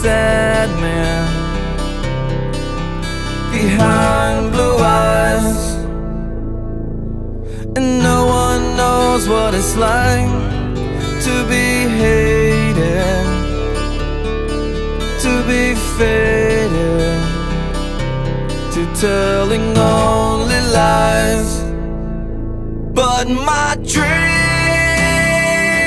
sad man behind blue eyes, and no one knows what it's like to be hated, to be faded, to telling only lies. But my dream